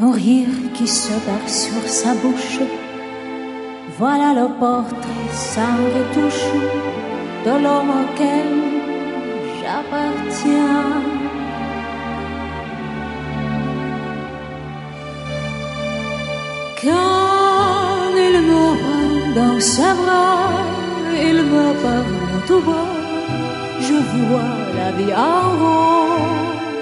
un rire qui se perd sur sa bouche. Voilà le portrait sans retouche de l'homme auquel j'appartiens. Quand il me prend dans ses bras, il me parle tout bas, je vois la vie en rose.